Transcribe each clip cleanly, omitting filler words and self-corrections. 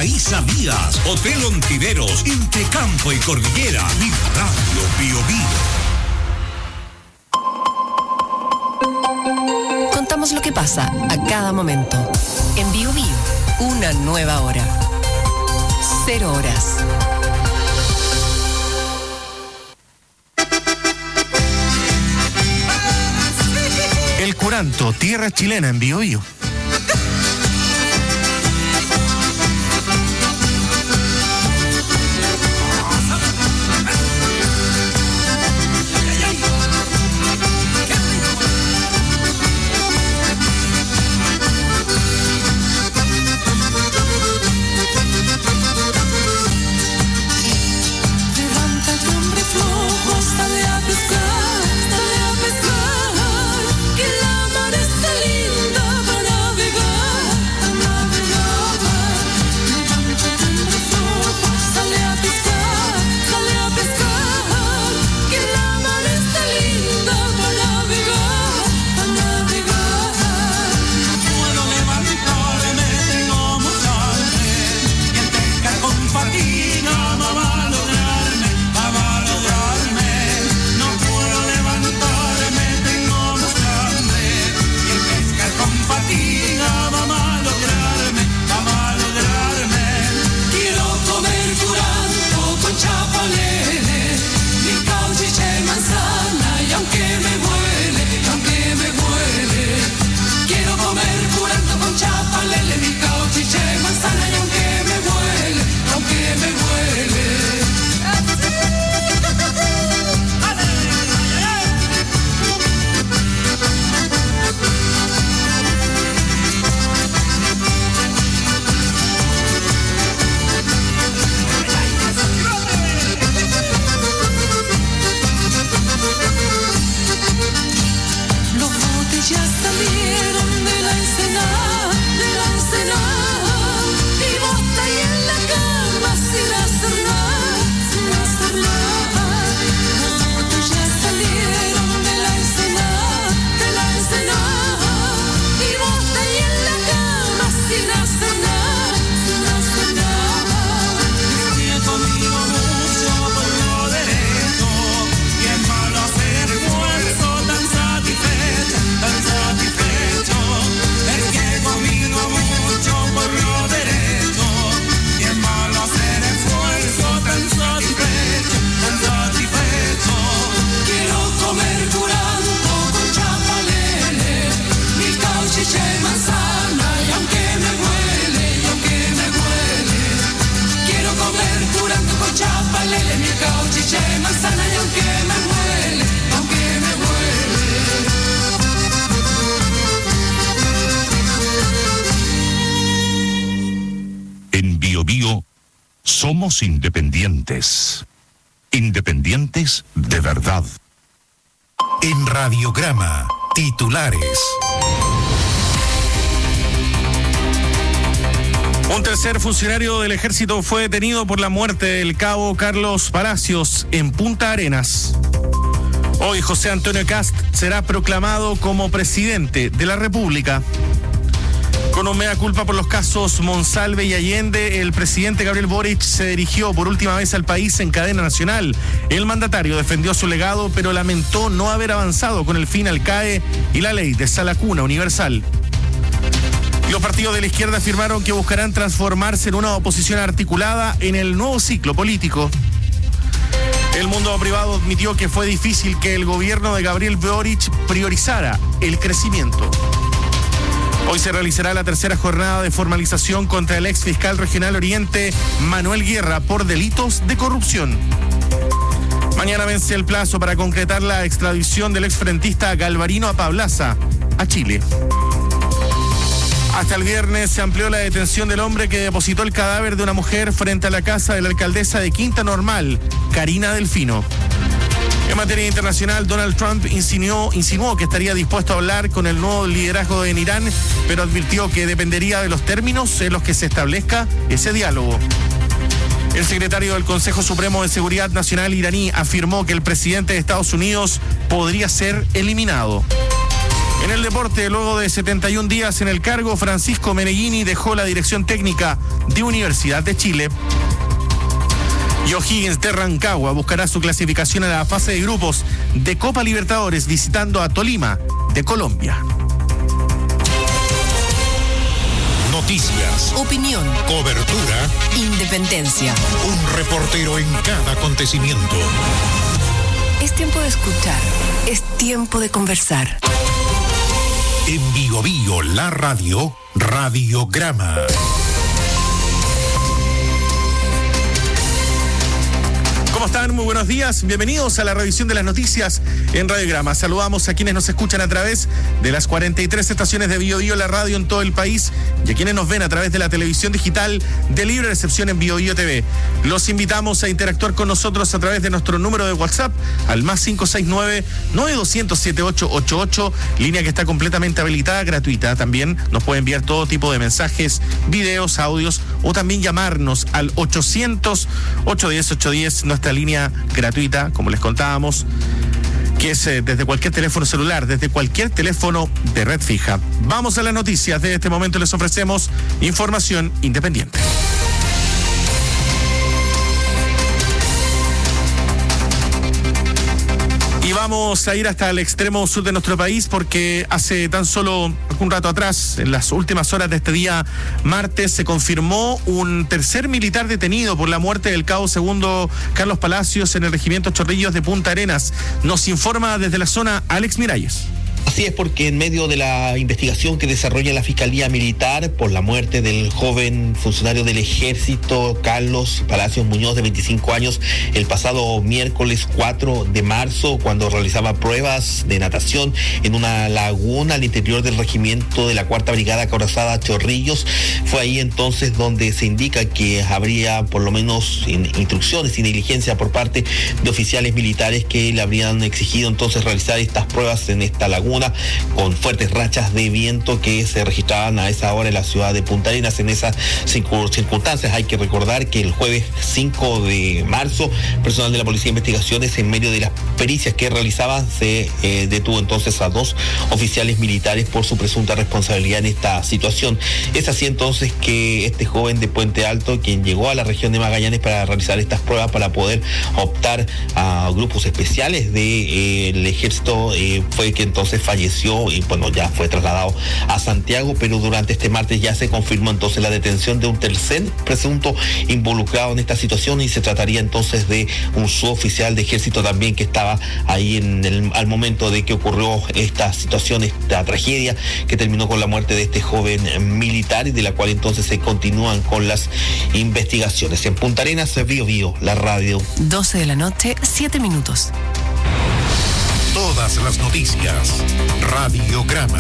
Isaías Díaz, Hotel Ontiveros, entre Campo y Cordillera y Radio Bio Bio. Contamos lo que pasa a cada momento. En Bio Bio, una nueva hora. 0 horas. El Curanto, tierra chilena en Bio Bio. Somos independientes. Independientes de verdad. En Radiograma, titulares. Un tercer funcionario del ejército fue detenido por la muerte del cabo Carlos Palacios en Punta Arenas. Hoy José Antonio Kast será proclamado como presidente de la República. Con un mea culpa por los casos Monsalve y Allende, el presidente Gabriel Boric se dirigió por última vez al país en cadena nacional. El mandatario defendió su legado, pero lamentó no haber avanzado con el fin al CAE y la ley de sala cuna universal. Los partidos de la izquierda afirmaron que buscarán transformarse en una oposición articulada en el nuevo ciclo político. El mundo privado admitió que fue difícil que el gobierno de Gabriel Boric priorizara el crecimiento. Hoy se realizará la tercera jornada de formalización contra el ex fiscal regional Oriente, Manuel Guerra, por delitos de corrupción. Mañana vence el plazo para concretar la extradición del exfrentista Galvarino Apablaza a Chile. Hasta el viernes se amplió la detención del hombre que depositó el cadáver de una mujer frente a la casa de la alcaldesa de Quinta Normal, Karina Delfino. En materia internacional, Donald Trump insinuó que estaría dispuesto a hablar con el nuevo liderazgo en Irán, pero advirtió que dependería de los términos en los que se establezca ese diálogo. El secretario del Consejo Supremo de Seguridad Nacional iraní afirmó que el presidente de Estados Unidos podría ser eliminado. En el deporte, luego de 71 días en el cargo, Francisco Meneghini dejó la dirección técnica de Universidad de Chile. Y O'Higgins de Rancagua buscará su clasificación a la fase de grupos de Copa Libertadores visitando a Tolima de Colombia. Noticias, Opinión, cobertura, independencia. un reportero en cada acontecimiento. Es tiempo de escuchar, es tiempo de conversar. En Bio Bio, la radio, Radiograma. ¿Cómo están? Muy buenos días. Bienvenidos a la revisión de las noticias en Radiograma. Saludamos a quienes nos escuchan a través de las 43 estaciones de Bio Bio, la radio en todo el país, y a quienes nos ven a través de la televisión digital de libre recepción en Bio Bio TV. Los invitamos a interactuar con nosotros a través de nuestro número de WhatsApp al más 569-9200-7888, línea que está completamente habilitada, gratuita. También nos puede enviar todo tipo de mensajes, videos, audios, o también llamarnos al 800-810-810, nuestra línea gratuita, como les contábamos, que es desde cualquier teléfono celular, desde cualquier teléfono de red fija. Vamos a las noticias. De este momento les ofrecemos información independiente. Y vamos a ir hasta el extremo sur de nuestro país porque hace tan solo un rato atrás, en las últimas horas de este día martes, se confirmó un tercer militar detenido por la muerte del cabo segundo Carlos Palacios en el regimiento Chorrillos de Punta Arenas. Nos informa desde la zona Alex Miralles. Así es, porque en medio de la investigación que desarrolla la Fiscalía Militar por la muerte del joven funcionario del Ejército, Carlos Palacios Muñoz, de 25 años, el pasado miércoles 4 de marzo, cuando realizaba pruebas de natación en una laguna al interior del regimiento de la 4ª Brigada Acorazada Chorrillos, fue ahí entonces donde se indica que habría por lo menos instrucciones y negligencia por parte de oficiales militares que le habrían exigido entonces realizar estas pruebas en esta laguna, con fuertes rachas de viento que se registraban a esa hora en la ciudad de Punta Arenas. En esas circunstancias hay que recordar que el jueves 5 de marzo, personal de la Policía de Investigaciones, en medio de las pericias que realizaban, se detuvo entonces a 2 oficiales militares por su presunta responsabilidad en esta situación. Es así entonces que este joven de Puente Alto, quien llegó a la región de Magallanes para realizar estas pruebas para poder optar a grupos especiales del ejército, fue que entonces falleció y bueno, ya fue trasladado a Santiago, pero durante este martes ya se confirmó entonces la detención de un tercer presunto involucrado en esta situación, y se trataría entonces de un suboficial de ejército también que estaba ahí al momento de que ocurrió esta situación, esta tragedia que terminó con la muerte de este joven militar, y de la cual entonces se continúan con las investigaciones. En Punta Arenas, Bio Bio, la radio. 12 de la noche, 7 minutos. Todas las noticias, Radiograma.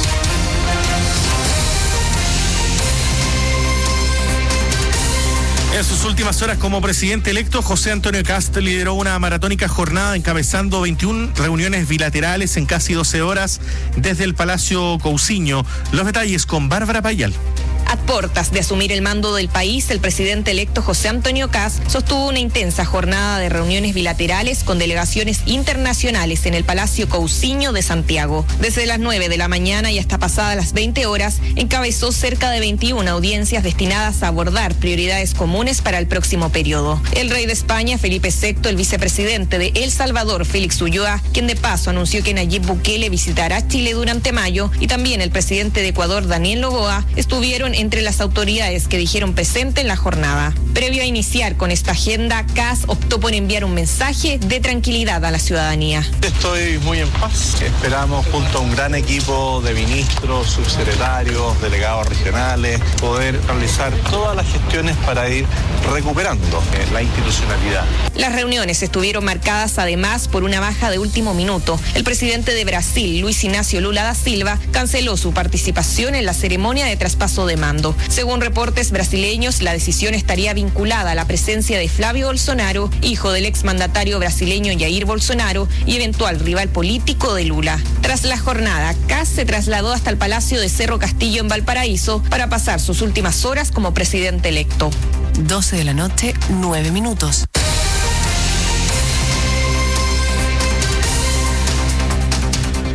En sus últimas horas como presidente electo, José Antonio Kast lideró una maratónica jornada encabezando 21 reuniones bilaterales en casi 12 horas desde el Palacio Cousiño. Los detalles con Bárbara Payal. A puertas de asumir el mando del país, el presidente electo José Antonio Kast sostuvo una intensa jornada de reuniones bilaterales con delegaciones internacionales en el Palacio Cousiño de Santiago. Desde las 9 de la mañana y hasta pasadas las 20 horas, encabezó cerca de 21 audiencias destinadas a abordar prioridades comunes para el próximo periodo. El rey de España, Felipe VI, el vicepresidente de El Salvador, Félix Ulloa, quien de paso anunció que Nayib Bukele visitará Chile durante mayo, y también el presidente de Ecuador, Daniel Noboa, estuvieron entre las autoridades que dijeron presente en la jornada. Previo a iniciar con esta agenda, Kast optó por enviar un mensaje de tranquilidad a la ciudadanía. Estoy muy en paz. Esperamos, junto a un gran equipo de ministros, subsecretarios, delegados regionales, poder realizar todas las gestiones para ir recuperando la institucionalidad. Las reuniones estuvieron marcadas además por una baja de último minuto. El presidente de Brasil, Luis Ignacio Lula da Silva, canceló su participación en la ceremonia de traspaso de mando. Según reportes brasileños, la decisión estaría vinculada a la presencia de Flavio Bolsonaro, hijo del exmandatario brasileño Jair Bolsonaro y eventual rival político de Lula. Tras la jornada, Kast se trasladó hasta el Palacio de Cerro Castillo en Valparaíso para pasar sus últimas horas como presidente electo. 12 de la noche, 9 minutos.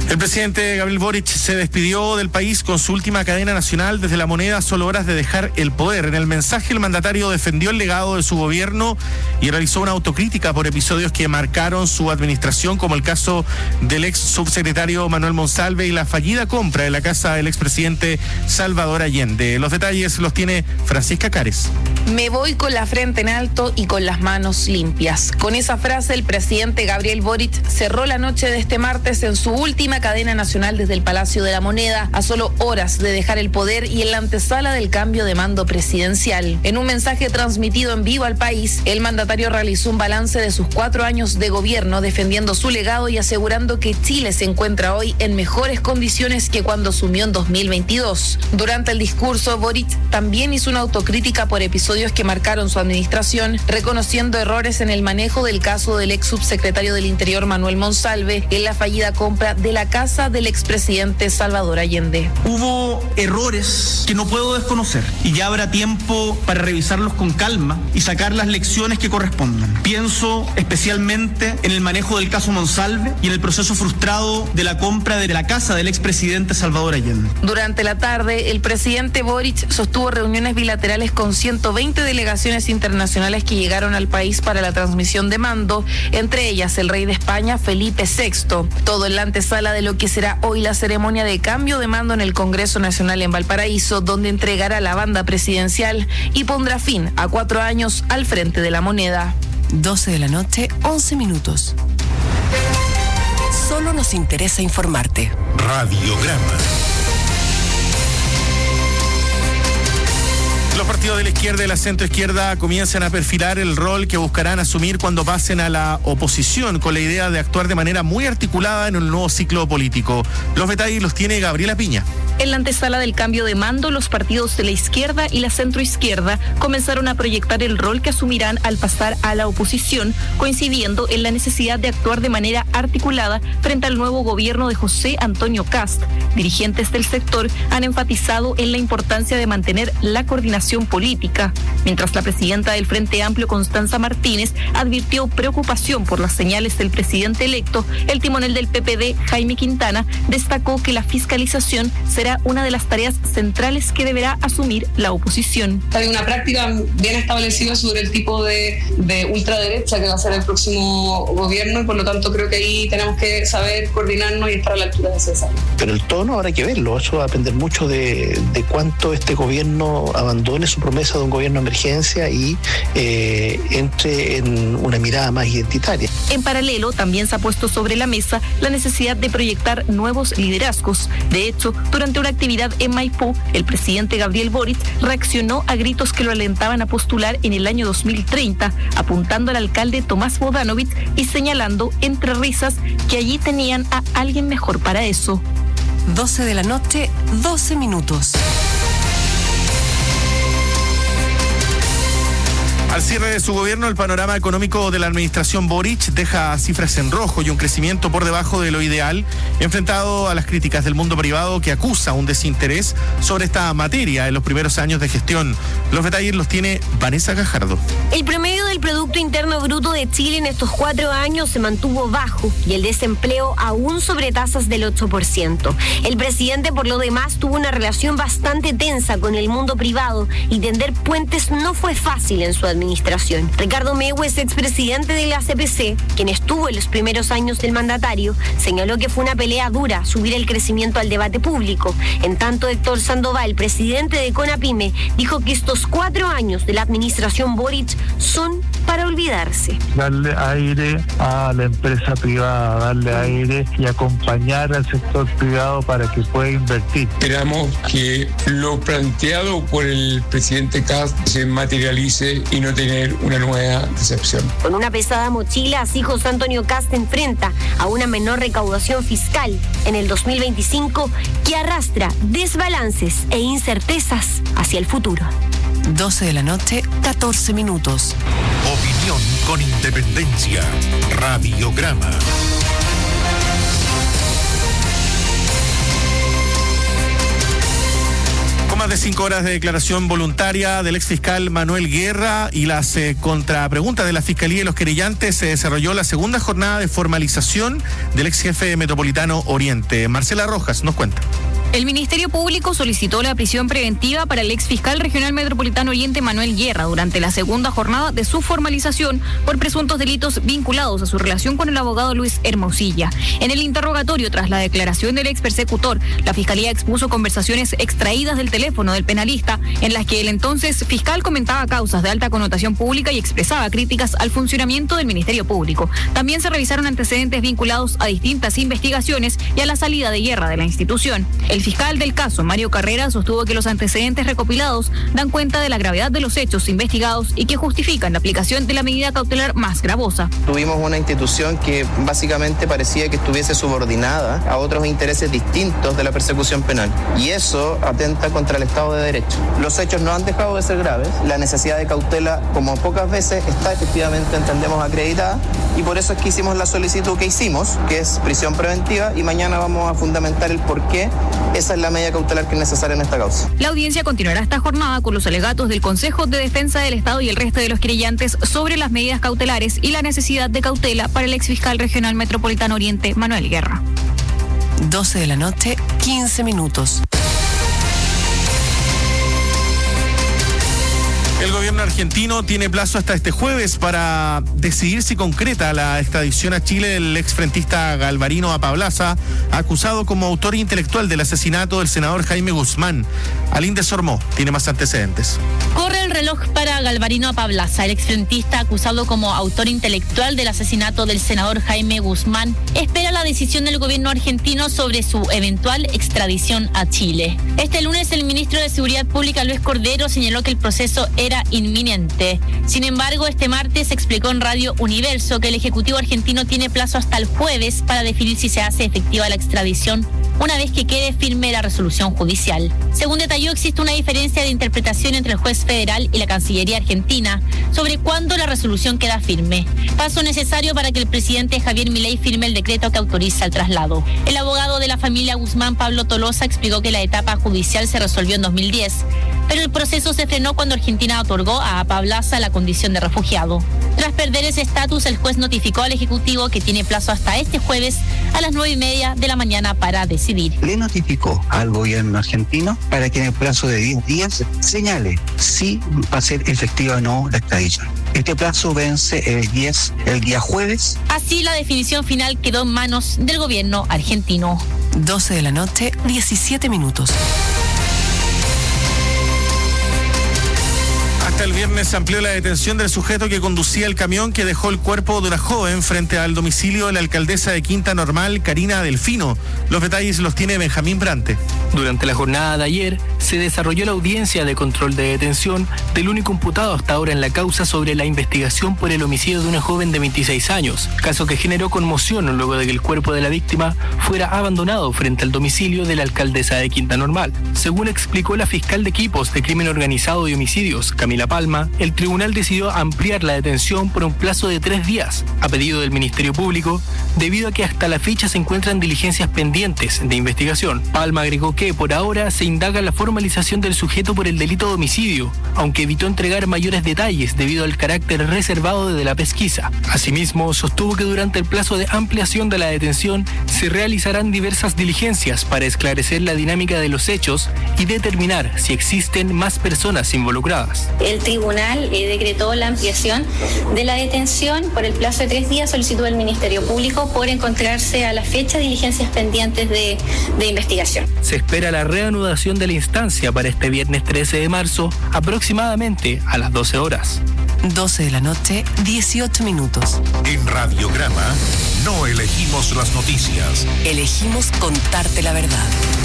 El presidente Gabriel Boric se despidió del país con su última cadena nacional desde La Moneda a solo horas de dejar el poder. En el mensaje, el mandatario defendió el legado de su gobierno y realizó una autocrítica por episodios que marcaron su administración, como el caso del ex subsecretario Manuel Monsalve y la fallida compra de la casa del expresidente Salvador Allende. Los detalles los tiene Francisca Cares. Me voy con la frente en alto y con las manos limpias. Con esa frase, el presidente Gabriel Boric cerró la noche de este martes en su última cadena nacional desde el Palacio de la Moneda, a solo horas de dejar el poder y en la antesala del cambio de mando presidencial. En un mensaje transmitido en vivo al país, el mandatario realizó un balance de sus 4 años de gobierno, defendiendo su legado y asegurando que Chile se encuentra hoy en mejores condiciones que cuando asumió en 2022. Durante el discurso, Boric también hizo una autocrítica por episodios que marcaron su administración, reconociendo errores en el manejo del caso del ex subsecretario del Interior Manuel Monsalve en la fallida compra de la casa del expresidente Salvador Allende. Hubo errores que no puedo desconocer y ya habrá tiempo para revisarlos con calma y sacar las lecciones que correspondan. Pienso especialmente en el manejo del caso Monsalve y en el proceso frustrado de la compra de la casa del expresidente Salvador Allende. Durante la tarde, el presidente Boric sostuvo reuniones bilaterales con 120 delegaciones internacionales que llegaron al país para la transmisión de mando, entre ellas el rey de España, Felipe VI. Todo en la antesala de lo que será hoy la ceremonia de cambio de mando en el Congreso Nacional en Valparaíso, donde entregará la banda presidencial y pondrá fin a 4 años al frente de La Moneda. 12 de la noche, 11 minutos. Solo nos interesa informarte. Radiograma. Los partidos de la izquierda y la centroizquierda comienzan a perfilar el rol que buscarán asumir cuando pasen a la oposición, con la idea de actuar de manera muy articulada en un nuevo ciclo político. Los detalles los tiene Gabriela Piña. En la antesala del cambio de mando, los partidos de la izquierda y la centroizquierda comenzaron a proyectar el rol que asumirán al pasar a la oposición, coincidiendo en la necesidad de actuar de manera articulada frente al nuevo gobierno de José Antonio Kast. Dirigentes del sector han enfatizado en la importancia de mantener la coordinación política, mientras la presidenta del Frente Amplio, Constanza Martínez, advirtió preocupación por las señales del presidente electo. El timonel del PPD, Jaime Quintana, destacó que la fiscalización será una de las tareas centrales que deberá asumir la oposición. Hay una práctica bien establecida sobre el tipo de ultraderecha que va a ser el próximo gobierno y por lo tanto creo que ahí tenemos que saber coordinarnos y estar a la altura de ese desafío. Pero el tono habrá que verlo, eso va a depender mucho de cuánto este gobierno abandone su promesa de un gobierno de emergencia y entre en una mirada más identitaria. En paralelo, también se ha puesto sobre la mesa la necesidad de proyectar nuevos liderazgos. De hecho, durante una actividad en Maipú, el presidente Gabriel Boric reaccionó a gritos que lo alentaban a postular en el año 2030, apuntando al alcalde Tomás Bodanovich y señalando entre risas que allí tenían a alguien mejor para eso. 12 de la noche, 12 minutos. Al cierre de su gobierno, el panorama económico de la administración Boric deja cifras en rojo y un crecimiento por debajo de lo ideal, enfrentado a las críticas del mundo privado que acusa un desinterés sobre esta materia en los primeros años de gestión. Los detalles los tiene Vanessa Gajardo. El promedio del Producto Interno Bruto de Chile en estos 4 años se mantuvo bajo y el desempleo aún sobre tasas del 8%. El presidente, por lo demás, tuvo una relación bastante tensa con el mundo privado y tender puentes no fue fácil en su administración. Ricardo Mehue, expresidente de la CPC, quien estuvo en los primeros años del mandatario, señaló que fue una pelea dura subir el crecimiento al debate público. En tanto, Héctor Sandoval, presidente de CONAPYME, dijo que estos 4 años de la administración Boric son para olvidarse. Darle aire a la empresa privada, darle aire y acompañar al sector privado para que pueda invertir. Esperamos que lo planteado por el presidente Kast se materialice y no tener una nueva decepción. Con una pesada mochila, así José Antonio Kast enfrenta a una menor recaudación fiscal en el 2025 que arrastra desbalances e incertezas hacia el futuro. 12 de la noche, 14 minutos. Opinión con independencia. Radiograma. Más de 5 horas de declaración voluntaria del exfiscal Manuel Guerra y las contrapreguntas de la Fiscalía y los querellantes, se desarrolló la segunda jornada de formalización del ex jefe metropolitano Oriente. Marcela Rojas nos cuenta. El Ministerio Público solicitó la prisión preventiva para el exfiscal regional metropolitano Oriente Manuel Guerra durante la segunda jornada de su formalización por presuntos delitos vinculados a su relación con el abogado Luis Hermosilla. En el interrogatorio tras la declaración del ex persecutor, la Fiscalía expuso conversaciones extraídas del teléfono del penalista en las que el entonces fiscal comentaba causas de alta connotación pública y expresaba críticas al funcionamiento del Ministerio Público. También se revisaron antecedentes vinculados a distintas investigaciones y a la salida de Guerra de la institución. El fiscal del caso, Mario Carrera, sostuvo que los antecedentes recopilados dan cuenta de la gravedad de los hechos investigados y que justifican la aplicación de la medida cautelar más gravosa. Tuvimos una institución que básicamente parecía que estuviese subordinada a otros intereses distintos de la persecución penal, y eso atenta contra el Estado de Derecho. Los hechos no han dejado de ser graves, la necesidad de cautela, como pocas veces, está efectivamente, entendemos, acreditada, y por eso es que hicimos la solicitud que hicimos, que es prisión preventiva, y mañana vamos a fundamentar el por qué esa es la medida cautelar que es necesaria en esta causa. La audiencia continuará esta jornada con los alegatos del Consejo de Defensa del Estado y el resto de los querellantes sobre las medidas cautelares y la necesidad de cautela para el exfiscal regional metropolitano Oriente, Manuel Guerra. 12 de la noche, 15 minutos. El gobierno argentino tiene plazo hasta este jueves para decidir si concreta la extradición a Chile del exfrentista Galvarino Apablaza, acusado como autor intelectual del asesinato del senador Jaime Guzmán. Alín Sormó tiene más antecedentes. Corre el reloj para Galvarino Apablaza, el exfrentista acusado como autor intelectual del asesinato del senador Jaime Guzmán. Espera la decisión del gobierno argentino sobre su eventual extradición a Chile. Este lunes el ministro de Seguridad Pública, Luis Cordero, señaló que el proceso era inminente. Sin embargo, este martes explicó en Radio Universo que el Ejecutivo argentino tiene plazo hasta el jueves para definir si se hace efectiva la extradición una vez que quede firme la resolución judicial. Según detalló, existe una diferencia de interpretación entre el juez federal y la Cancillería argentina sobre cuándo la resolución queda firme, paso necesario para que el presidente Javier Milei firme el decreto que autoriza el traslado. El abogado de la familia Guzmán, Pablo Tolosa, explicó que la etapa judicial se resolvió en 2010, pero el proceso se frenó cuando Argentina otorgó a Apablaza la condición de refugiado. Tras perder ese estatus, el juez notificó al Ejecutivo que tiene plazo hasta este jueves a las 9:30 de la mañana para decidir. Le notificó al gobierno argentino para que en el plazo de 10 días señale si va a ser efectiva o no la extradición. Este plazo vence el día jueves. Así, la definición final quedó en manos del gobierno argentino. 12 de la noche, 17 minutos. Hasta el viernes se amplió la detención del sujeto que conducía el camión que dejó el cuerpo de una joven frente al domicilio de la alcaldesa de Quinta Normal, Karina Delfino. Los detalles los tiene Benjamín Brante. Durante la jornada de ayer se desarrolló la audiencia de control de detención del único imputado hasta ahora en la causa sobre la investigación por el homicidio de una joven de 26 años, caso que generó conmoción luego de que el cuerpo de la víctima fuera abandonado frente al domicilio de la alcaldesa de Quinta Normal. Según explicó la fiscal de equipos de crimen organizado y homicidios, Camila Palma, el tribunal decidió ampliar la detención por un plazo de 3 días, a pedido del Ministerio Público, debido a que hasta la fecha se encuentran diligencias pendientes de investigación. Palma agregó que por ahora se indaga la formalización del sujeto por el delito de homicidio, aunque evitó entregar mayores detalles debido al carácter reservado de la pesquisa. Asimismo, sostuvo que durante el plazo de ampliación de la detención se realizarán diversas diligencias para esclarecer la dinámica de los hechos y determinar si existen más personas involucradas. El tribunal decretó la ampliación de la detención por el plazo de 3 días, solicitud del Ministerio Público por encontrarse a la fecha diligencias pendientes de investigación. Se espera la reanudación de la instancia para este viernes 13 de marzo, aproximadamente a las 12 horas. 12 de la noche, 18 minutos. En Radiograma no elegimos las noticias. Elegimos contarte la verdad.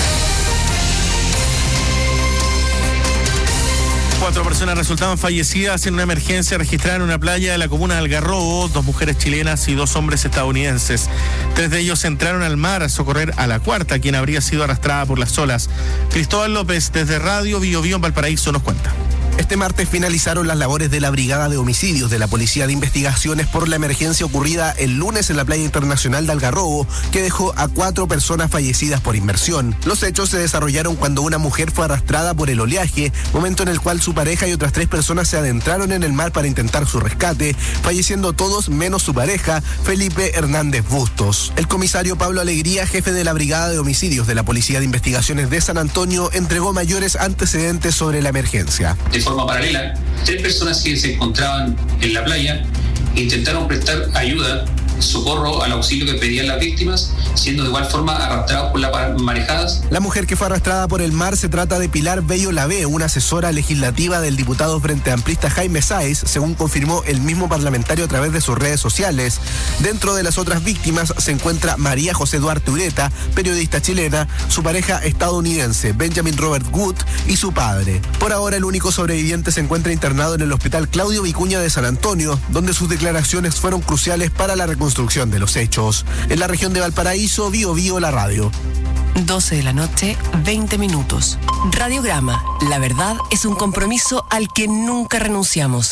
4 personas resultaron fallecidas en una emergencia registrada en una playa de la comuna de Algarrobo, 2 mujeres chilenas y 2 hombres estadounidenses. 3 de ellos entraron al mar a socorrer a la cuarta, quien habría sido arrastrada por las olas. Cristóbal López, desde Radio Bio Bio en Valparaíso, nos cuenta. Este martes finalizaron las labores de la Brigada de Homicidios de la Policía de Investigaciones por la emergencia ocurrida el lunes en la playa internacional de Algarrobo, que dejó a 4 personas fallecidas por inmersión. Los hechos se desarrollaron cuando una mujer fue arrastrada por el oleaje, momento en el cual su pareja y otras 3 personas se adentraron en el mar para intentar su rescate, falleciendo todos menos su pareja, Felipe Hernández Bustos. El comisario Pablo Alegría, jefe de la Brigada de Homicidios de la Policía de Investigaciones de San Antonio, entregó mayores antecedentes sobre la emergencia. De forma paralela, 3 personas que se encontraban en la playa intentaron prestar ayuda, socorro al auxilio que pedían las víctimas, siendo de igual forma arrastrados por las marejadas. La mujer que fue arrastrada por el mar se trata de Pilar Bello Lavé, una asesora legislativa del diputado Frente Amplista Jaime Sáez, según confirmó el mismo parlamentario a través de sus redes sociales. Dentro de las otras víctimas se encuentra María José Duarte Ureta, periodista chilena, su pareja estadounidense Benjamin Robert Wood y su padre. Por ahora el único sobreviviente se encuentra internado en el Hospital Claudio Vicuña de San Antonio, donde sus declaraciones fueron cruciales para la reconstrucción de los hechos. En la región de Valparaíso, Bío Bío, la radio. 12 de la noche, 20 minutos. Radiograma. La verdad es un compromiso al que nunca renunciamos.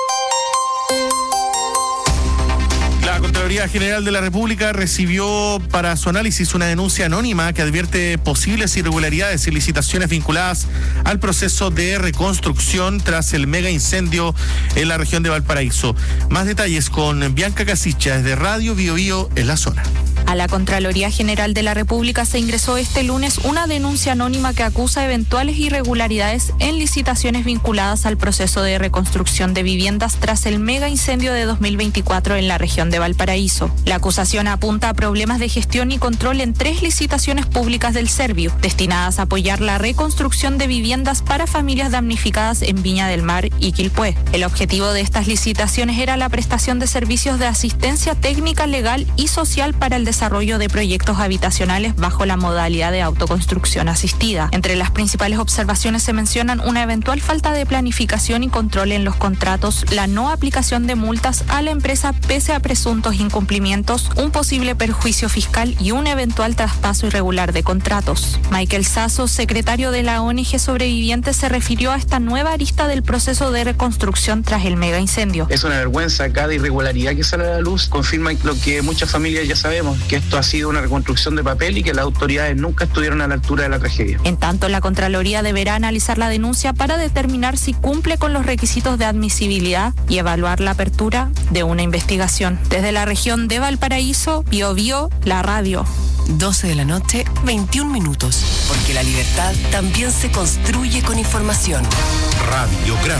La Contraloría General de la República recibió para su análisis una denuncia anónima que advierte posibles irregularidades y licitaciones vinculadas al proceso de reconstrucción tras el mega incendio en la región de Valparaíso. Más detalles con Bianca Casicha desde Radio Bío Bío en la zona. A la Contraloría General de la República se ingresó este lunes una denuncia anónima que acusa eventuales irregularidades en licitaciones vinculadas al proceso de reconstrucción de viviendas tras el mega incendio de 2024 en la región de Valparaíso. La acusación apunta a problemas de gestión y control en 3 licitaciones públicas del Serviu, destinadas a apoyar la reconstrucción de viviendas para familias damnificadas en Viña del Mar y Quilpué. El objetivo de estas licitaciones era la prestación de servicios de asistencia técnica, legal y social para el desarrollo de proyectos habitacionales bajo la modalidad de autoconstrucción asistida. Entre las principales observaciones se mencionan una eventual falta de planificación y control en los contratos, la no aplicación de multas a la empresa pese a presuntos incumplimientos, un posible perjuicio fiscal y un eventual traspaso irregular de contratos. Michael Sasso, secretario de la ONG Sobrevivientes, se refirió a esta nueva arista del proceso de reconstrucción tras el mega incendio. Es una vergüenza cada irregularidad que sale a la luz, confirma lo que muchas familias ya sabemos, que esto ha sido una reconstrucción de papel y que las autoridades nunca estuvieron a la altura de la tragedia. En tanto, la Contraloría deberá analizar la denuncia para determinar si cumple con los requisitos de admisibilidad y evaluar la apertura de una investigación. Desde la región de Valparaíso, Bío Bío, la radio. 12 de la noche, 21 minutos. Porque la libertad también se construye con información. Radiograma.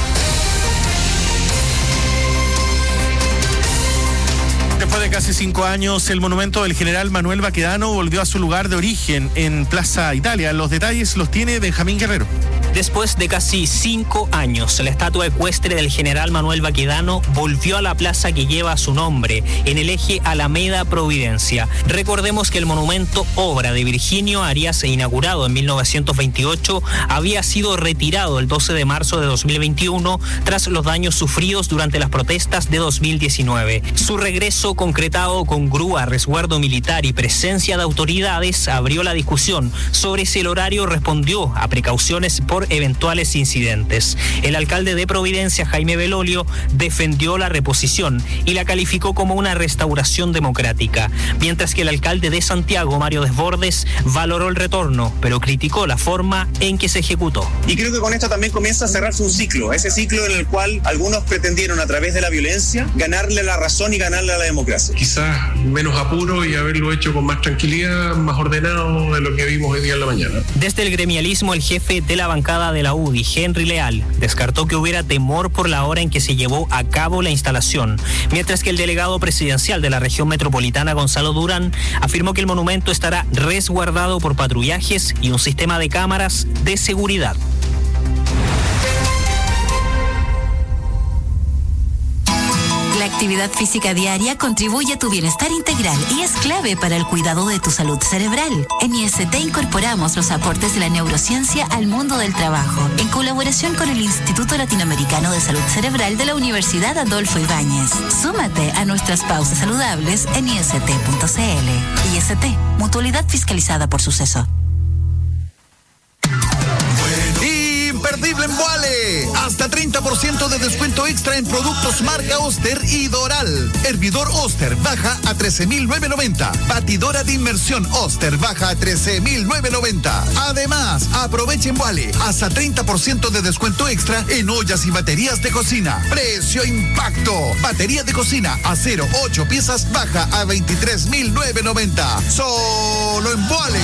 Después de casi 5 años, el monumento del general Manuel Baquedano volvió a su lugar de origen en Plaza Italia. Los detalles los tiene Benjamín Guerrero. Después de casi 5 años, la estatua ecuestre del general Manuel Baquedano volvió a la plaza que lleva su nombre, en el eje Alameda Providencia. Recordemos que el monumento, obra de Virginio Arias e inaugurado en 1928, había sido retirado el 12 de marzo de 2021 tras los daños sufridos durante las protestas de 2019. Su regreso, concretado con grúa, resguardo militar y presencia de autoridades, abrió la discusión sobre si el horario respondió a precauciones por eventuales incidentes. El alcalde de Providencia, Jaime Belolio, defendió la reposición y la calificó como una restauración democrática, mientras que el alcalde de Santiago, Mario Desbordes, valoró el retorno, pero criticó la forma en que se ejecutó. Y creo que con esto también comienza a cerrarse un ciclo, ese ciclo en el cual algunos pretendieron a través de la violencia ganarle la razón y ganarle a la democracia. Quizás menos apuro y haberlo hecho con más tranquilidad, más ordenado de lo que vimos hoy día en la mañana. Desde el gremialismo, el jefe de la bancada de la UDI, Henry Leal, descartó que hubiera temor por la hora en que se llevó a cabo la instalación, mientras que el delegado presidencial de la región metropolitana, Gonzalo Durán, afirmó que el monumento estará resguardado por patrullajes y un sistema de cámaras de seguridad. La actividad física diaria contribuye a tu bienestar integral y es clave para el cuidado de tu salud cerebral. En IST incorporamos los aportes de la neurociencia al mundo del trabajo, en colaboración con el Instituto Latinoamericano de Salud Cerebral de la Universidad Adolfo Ibáñez. Súmate a nuestras pausas saludables en ist.cl. IST, mutualidad fiscalizada por Suceso. Imperdible increíble en Vuale. Hasta 30% de descuento extra en productos marca Oster y Doral. Hervidor Oster baja a 13.990. Batidora de inmersión Oster baja a 13.990. Además, aprovechen Vuale hasta 30% de descuento extra en ollas y baterías de cocina. Precio impacto. Batería de cocina acero 8 piezas baja a 23.990. Solo en Vuale.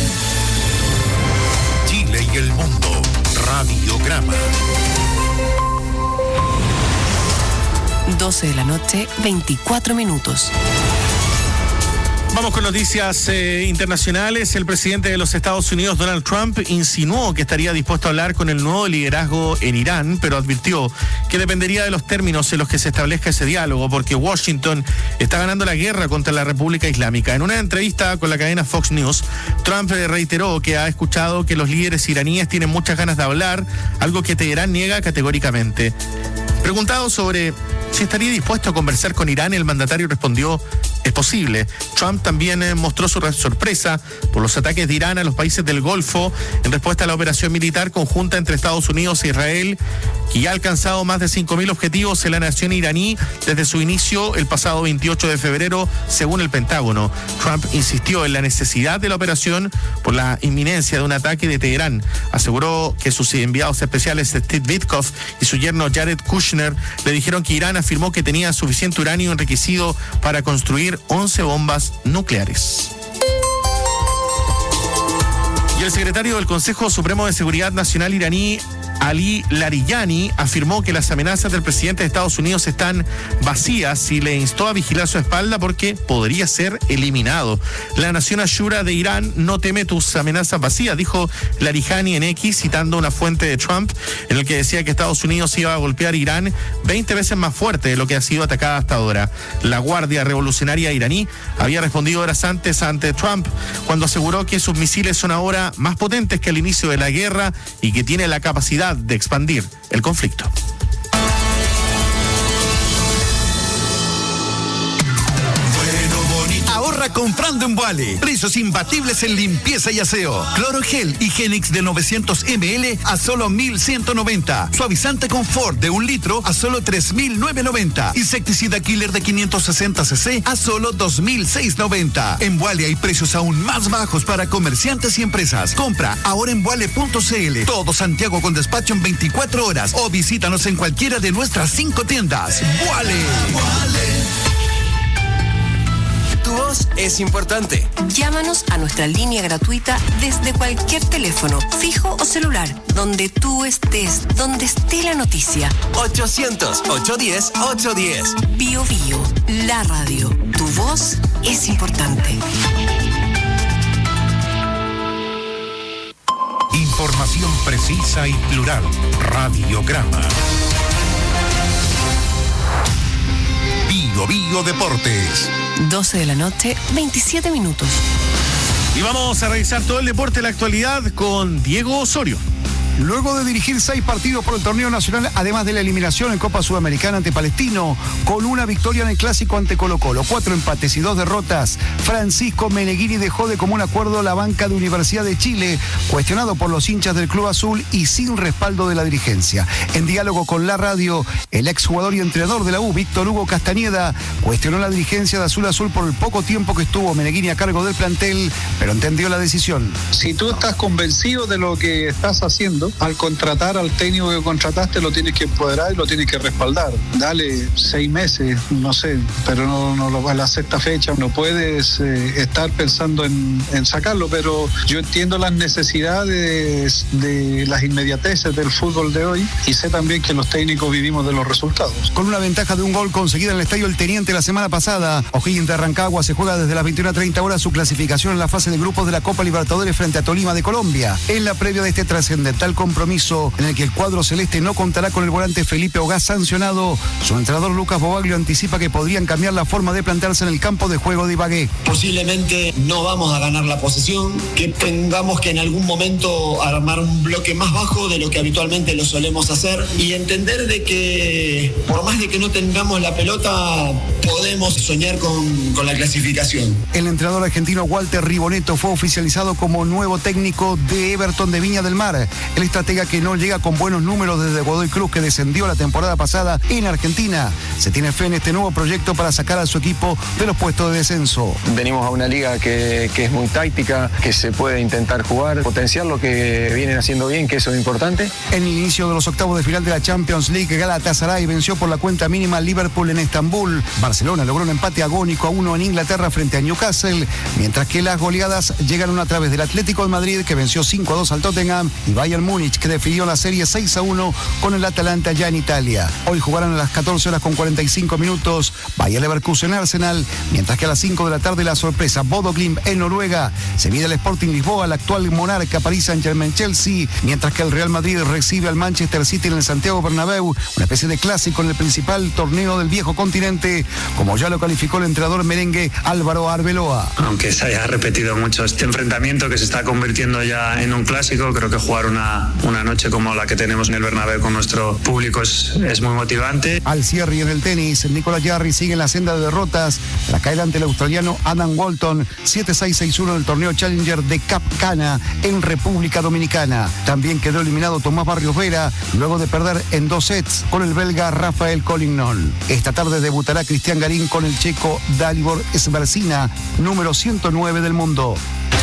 Chile y el mundo. Radiograma. 12 de la noche, 24 minutos. Vamos con noticias internacionales. El presidente de los Estados Unidos, Donald Trump, insinuó que estaría dispuesto a hablar con el nuevo liderazgo en Irán, pero advirtió que dependería de los términos en los que se establezca ese diálogo, porque Washington está ganando la guerra contra la República Islámica. En una entrevista con la cadena Fox News, Trump reiteró que ha escuchado que los líderes iraníes tienen muchas ganas de hablar, algo que Teherán niega categóricamente. Preguntado sobre si estaría dispuesto a conversar con Irán, el mandatario respondió: es posible. Trump también mostró su sorpresa por los ataques de Irán a los países del Golfo en respuesta a la operación militar conjunta entre Estados Unidos e Israel, que ya ha alcanzado más de 5.000 objetivos en la nación iraní desde su inicio el pasado 28 de febrero, según el Pentágono. Trump insistió en la necesidad de la operación por la inminencia de un ataque de Teherán. Aseguró que sus enviados especiales Steve Witkoff y su yerno Jared Kushner le dijeron que Irán afirmó que tenía suficiente uranio enriquecido para construir 11 bombas nucleares. Y el secretario del Consejo Supremo de Seguridad Nacional iraní, Ali Larijani, afirmó que las amenazas del presidente de Estados Unidos están vacías y le instó a vigilar su espalda porque podría ser eliminado. La nación Ashura de Irán no teme tus amenazas vacías, dijo Larijani en X, citando una fuente de Trump en el que decía que Estados Unidos iba a golpear a Irán 20 veces más fuerte de lo que ha sido atacada hasta ahora. La Guardia Revolucionaria iraní había respondido horas antes ante Trump cuando aseguró que sus misiles son ahora más potentes que al inicio de la guerra y que tiene la capacidad de expandir el conflicto. Ahorra comprando en Vuale. Precios imbatibles en limpieza y aseo. Clorogel Higienix de 900 ml a solo 1.190. Suavizante Confort de 1 litro a solo 3.990. Insecticida Killer de 560 cc a solo 2.690. En Vuale hay precios aún más bajos para comerciantes y empresas. Compra ahora en vuale.cl. Todo Santiago con despacho en 24 horas o visítanos en cualquiera de nuestras 5 tiendas. Vuale. Tu voz es importante. Llámanos a nuestra línea gratuita desde cualquier teléfono, fijo o celular, donde tú estés, donde esté la noticia. 800-810-810. Bio Bio, la radio. Tu voz es importante. Información precisa y plural. Radiograma. Bio Bio Deportes. 12 de la noche, 27 minutos. Y vamos a revisar todo el deporte de la actualidad con Diego Osorio. Luego de dirigir 6 partidos por el torneo nacional, además de la eliminación en Copa Sudamericana ante Palestino, con una victoria en el Clásico ante Colo-Colo, 4 empates y 2 derrotas, Francisco Meneghini dejó de común acuerdo la banca de Universidad de Chile, cuestionado por los hinchas del Club Azul y sin respaldo de la dirigencia. En diálogo con la radio, el exjugador y entrenador de la U, Víctor Hugo Castañeda, cuestionó la dirigencia de Azul Azul por el poco tiempo que estuvo Meneghini a cargo del plantel, pero entendió la decisión. Si tú estás convencido de lo que estás haciendo, al contratar al técnico que contrataste lo tienes que empoderar y lo tienes que respaldar. Dale 6 meses, no sé, pero no a la sexta fecha no puedes estar pensando en sacarlo, pero yo entiendo las necesidades de las inmediateces del fútbol de hoy y sé también que los técnicos vivimos de los resultados. Con una ventaja de un gol conseguida en el Estadio El Teniente la semana pasada, O'Higgins de Rancagua se juega desde las 21:30 horas su clasificación en la fase de grupos de la Copa Libertadores frente a Tolima de Colombia. En la previa de este trascendental compromiso en el que el cuadro celeste no contará con el volante Felipe Ogás sancionado, su entrenador Lucas Bobaglio anticipa que podrían cambiar la forma de plantearse en el campo de juego de Ibagué. Posiblemente no vamos a ganar la posesión, que tengamos que en algún momento armar un bloque más bajo de lo que habitualmente lo solemos hacer y entender de que por más de que no tengamos la pelota podemos soñar con la clasificación. El entrenador argentino Walter Riboneto fue oficializado como nuevo técnico de Everton de Viña del Mar. El El estratega, que no llega con buenos números desde Godoy Cruz, que descendió la temporada pasada en Argentina, se tiene fe en este nuevo proyecto para sacar a su equipo de los puestos de descenso. Venimos a una liga que es muy táctica, que se puede intentar jugar, potenciar lo que vienen haciendo bien, que eso es importante. En el inicio de los octavos de final de la Champions League, Galatasaray venció por la cuenta mínima al Liverpool en Estambul. Barcelona logró un empate agónico a 1 en Inglaterra frente a Newcastle, mientras que las goleadas llegaron a través del Atlético de Madrid, que venció 5-2 al Tottenham, y Bayern Múnich, que definió la serie 6-1 con el Atalanta ya en Italia. Hoy jugarán a las 14:45 Bayer Leverkusen Arsenal, mientras que a las 5 de la tarde la sorpresa Bodo Glimt en Noruega. Se mide el Sporting Lisboa, el actual monarca Paris Saint-Germain Chelsea, mientras que el Real Madrid recibe al Manchester City en el Santiago Bernabéu, una especie de clásico en el principal torneo del viejo continente, como ya lo calificó el entrenador merengue Álvaro Arbeloa. Aunque se haya repetido mucho este enfrentamiento que se está convirtiendo ya en un clásico, creo que jugar una noche como la que tenemos en el Bernabéu con nuestro público es muy motivante. Al cierre y en el tenis, Nicolás Jarry sigue en la senda de derrotas. La caída ante el australiano Adam Walton, 7-6-6-1 del torneo Challenger de Cap Cana en República Dominicana. También quedó eliminado Tomás Barrios Vera, luego de perder en 2 sets con el belga Rafael Collignon. Esta tarde debutará Cristian Garín con el checo Dalibor Sversina, número 109 del mundo.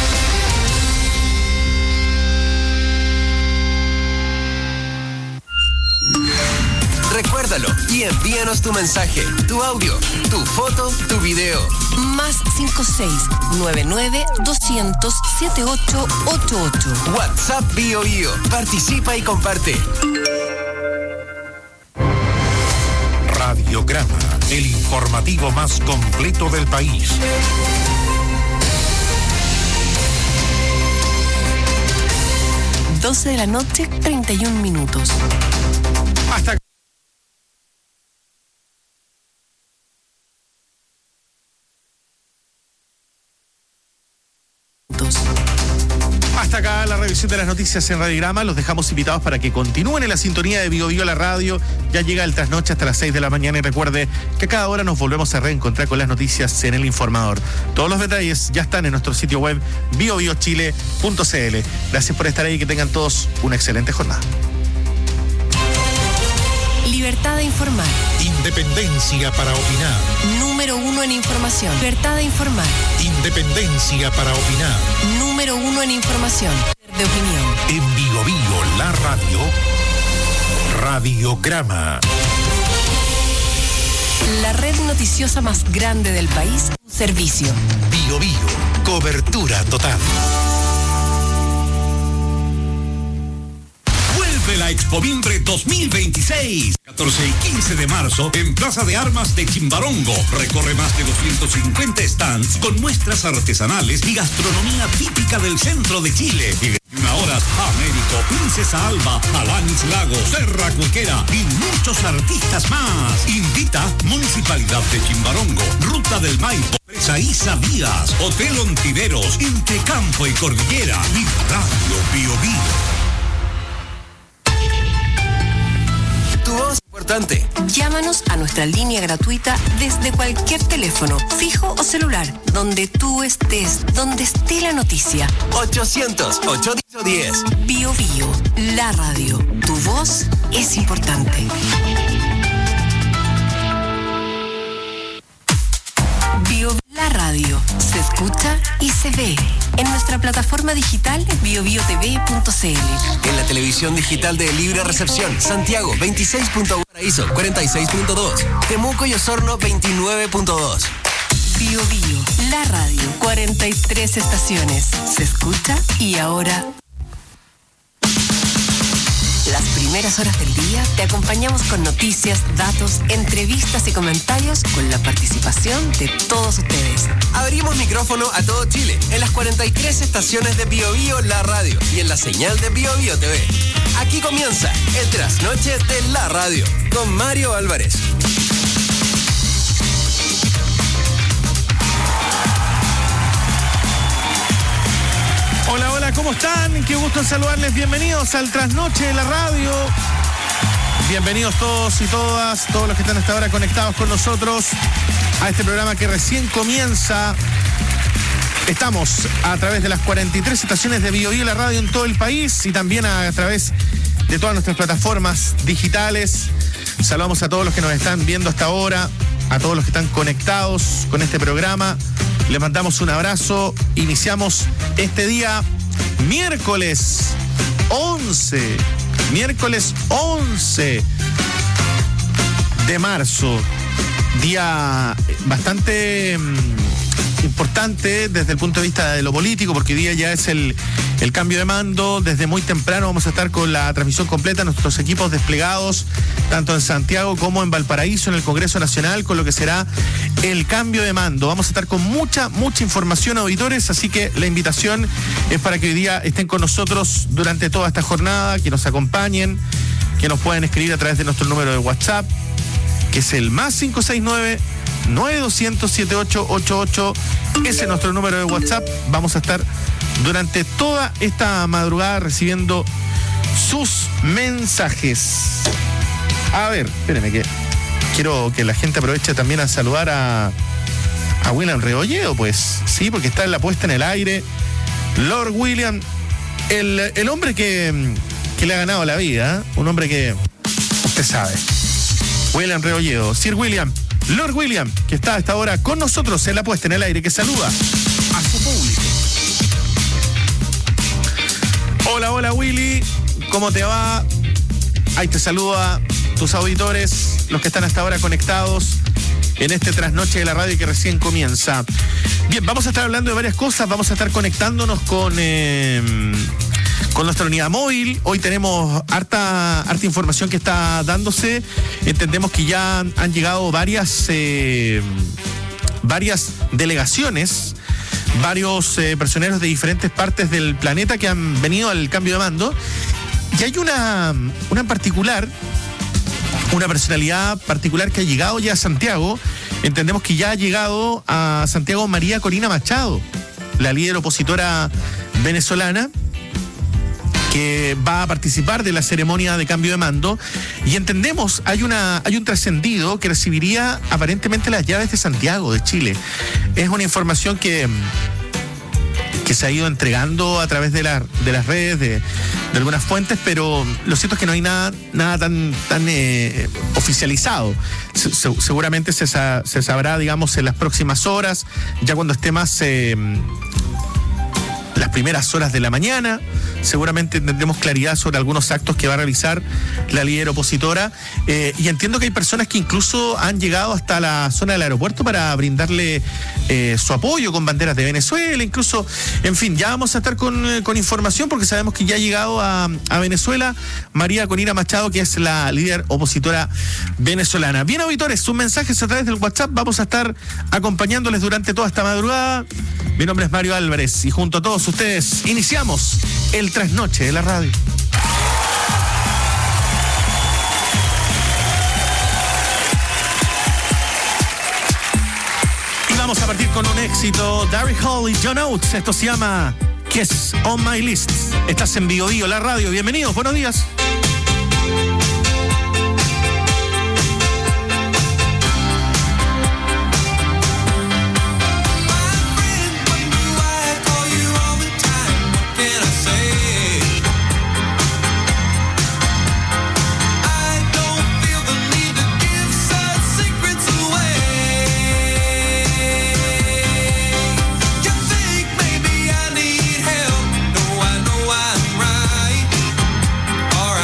Recuérdalo y envíanos tu mensaje, tu audio, tu foto, tu video. Más 56-99-200-7888. WhatsApp Bio Bio. Participa y comparte. Radiograma, el informativo más completo del país. (12:31 p.m) Hasta acá la revisión de las noticias en Radiograma. Los dejamos invitados para que continúen en la sintonía de Bio Bio la radio. Ya llega el trasnoche hasta las 6 de la mañana y recuerde que a cada hora nos volvemos a reencontrar con las noticias en El Informador. Todos los detalles ya están en nuestro sitio web biobiochile.cl. Gracias por estar ahí y que tengan todos una excelente jornada. Libertad de informar. Independencia para opinar. Número 1 en información. Libertad de informar. Independencia para opinar. Número 1 en información. De opinión. En Bio Bio la radio. Radiograma. La red noticiosa más grande del país. Servicio. Bio Bio. Cobertura total. La Expomimbre 2026, 14 y 15 de marzo en Plaza de Armas de Chimbarongo. Recorre más de 250 stands con muestras artesanales y gastronomía típica del centro de Chile. Y 21 horas, Américo, Princesa Alba, Alanis Lago, Serra Cuequera y muchos artistas más. Invita Municipalidad de Chimbarongo, Ruta del Maipo, Presa Isa Díaz, Hotel Ontiveros, entre Campo y Cordillera y Radio Bio Bio. Tu voz es importante. Llámanos a nuestra línea gratuita desde cualquier teléfono, fijo o celular, donde tú estés, donde esté la noticia. 800-810. Bio Bio, la radio. Tu voz es importante. Bio, la radio. Se escucha y se ve. En nuestra plataforma digital biobiotv.cl. En la televisión digital de Libre Recepción, Santiago 26.1, Paraíso 46.2, Temuco y Osorno 29.2. Bio Bio, la radio, 43 estaciones. Se escucha y ahora... Las primeras horas del día te acompañamos con noticias, datos, entrevistas y comentarios con la participación de todos ustedes. Abrimos micrófono a todo Chile en las 43 estaciones de Bio Bio la radio y en la señal de Bio Bio TV. Aquí comienza el trasnoche de la radio con Mario Álvarez. Hola, hola, ¿cómo están? Qué gusto en saludarles. Bienvenidos al Trasnoche de la Radio. Bienvenidos todos y todas, todos los que están hasta ahora conectados con nosotros a este programa que recién comienza Estamos a través de las 43 estaciones de BioBio la radio en todo el país y también a través de todas nuestras plataformas digitales. Saludamos a todos los que nos están viendo hasta ahora, a todos los que están conectados con este programa. Les mandamos un abrazo. Iniciamos este día miércoles 11 de marzo. Día bastante importante desde el punto de vista de lo político, porque hoy día ya es el cambio de mando. Desde muy temprano vamos a estar con la transmisión completa, nuestros equipos desplegados tanto en Santiago como en Valparaíso, en el Congreso Nacional, con lo que será el cambio de mando. Vamos a estar con mucha información, auditores, así que la invitación es para que hoy día estén con nosotros durante toda esta jornada, que nos acompañen, que nos puedan escribir a través de nuestro número de WhatsApp, que es el más 569-9200-7888. Ese es nuestro número de WhatsApp. Vamos a estar durante toda esta madrugada recibiendo sus mensajes. A ver, espérenme que quiero que la gente aproveche también a saludar a William Rebolledo, pues, sí, porque está en la puesta en el aire. Lord William, el hombre que le ha ganado la vida, ¿eh? Un hombre que usted sabe. William Rebolledo, Sir William, Lord William, que está a esta hora con nosotros en la puesta en el aire, que saluda a su público. Hola Willy, ¿cómo te va? Ahí te saluda tus auditores, los que están hasta ahora conectados en este trasnoche de la radio que recién comienza. Bien, vamos a estar hablando de varias cosas, vamos a estar conectándonos con nuestra unidad móvil. Hoy tenemos harta información que está dándose. Entendemos que ya han llegado varias delegaciones, varios personeros de diferentes partes del planeta que han venido al cambio de mando. Y hay una en particular, una personalidad particular que ha llegado ya a Santiago. Entendemos que ya ha llegado a Santiago María Corina Machado, la líder opositora venezolana, que va a participar de la ceremonia de cambio de mando. Y entendemos, hay un trascendido que recibiría aparentemente las llaves de Santiago, de Chile. Es una información que se ha ido entregando a través de las redes, de algunas fuentes, pero lo cierto es que no hay nada tan oficializado. Seguramente se sabrá, digamos, en las próximas horas, ya cuando esté más las primeras horas de la mañana. Seguramente tendremos claridad sobre algunos actos que va a realizar la líder opositora, y entiendo que hay personas que incluso han llegado hasta la zona del aeropuerto para brindarle su apoyo con banderas de Venezuela, incluso, en fin, ya vamos a estar con información, porque sabemos que ya ha llegado a Venezuela María Corina Machado, que es la líder opositora venezolana. Bien, auditores, sus mensajes a través del WhatsApp, vamos a estar acompañándoles durante toda esta madrugada. Mi nombre es Mario Álvarez y junto a todos ustedes iniciamos el trasnoche de la radio. Y vamos a partir con un éxito, Daryl Hall y John Oates. Esto se llama Kiss on My List. Estás en BioBio la radio. Bienvenidos, buenos días. All right.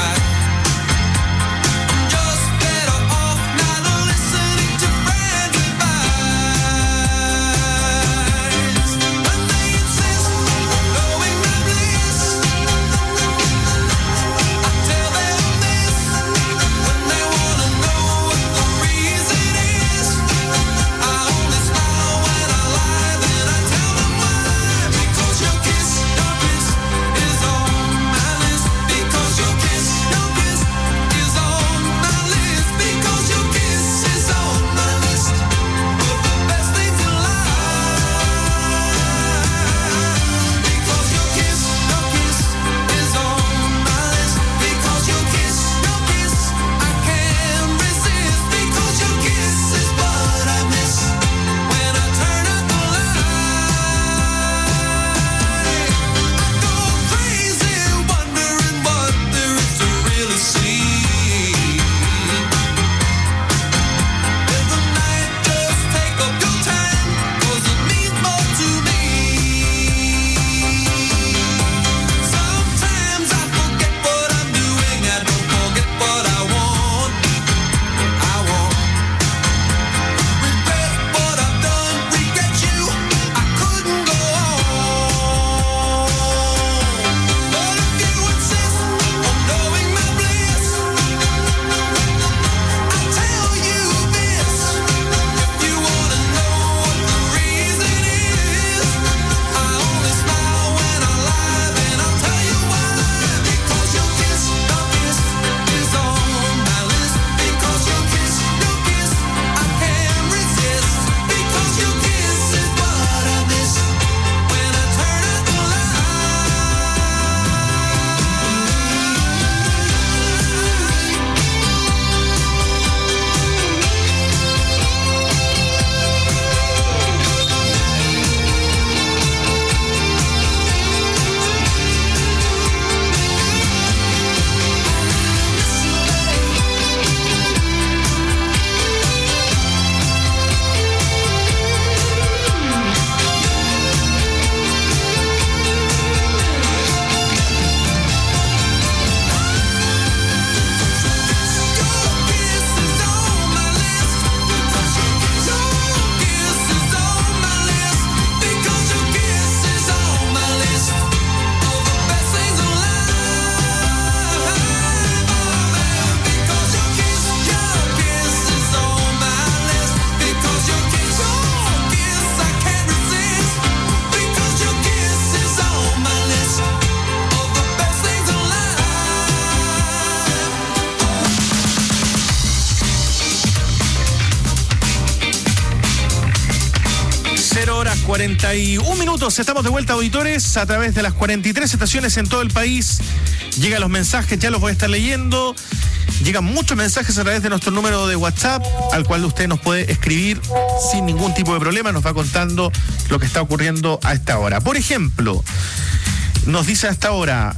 41 minutos, estamos de vuelta, auditores, a través de las 43 estaciones en todo el país. Llegan los mensajes, ya los voy a estar leyendo. Llegan muchos mensajes a través de nuestro número de WhatsApp, al cual usted nos puede escribir sin ningún tipo de problema. Nos va contando lo que está ocurriendo a esta hora. Por ejemplo, nos dice a esta hora,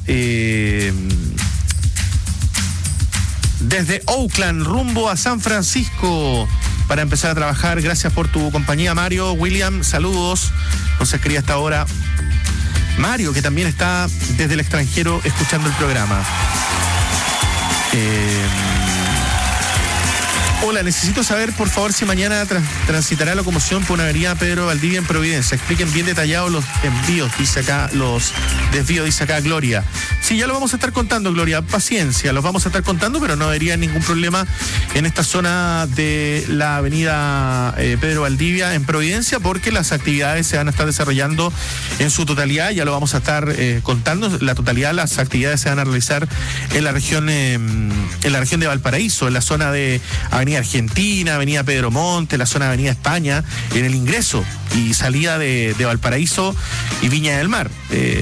desde Oakland, rumbo a San Francisco, para empezar a trabajar. Gracias por tu compañía, Mario. William, saludos. Nos escribe hasta ahora Mario, que también está desde el extranjero escuchando el programa. Hola, necesito saber, por favor, si mañana transitará locomoción por una avenida Pedro Valdivia en Providencia. Expliquen bien detallados los envíos, dice acá, los desvíos, dice acá Gloria. Sí, ya lo vamos a estar contando, Gloria. Paciencia, los vamos a estar contando, pero no habría ningún problema en esta zona de la avenida Pedro Valdivia en Providencia, porque las actividades se van a estar desarrollando en su totalidad. Ya lo vamos a estar contando. La totalidad de las actividades se van a realizar en la región de Valparaíso, en la zona de Avenida Argentina, Avenida Pedro Monte, la zona de Avenida España, en el ingreso y salida de Valparaíso y Viña del Mar.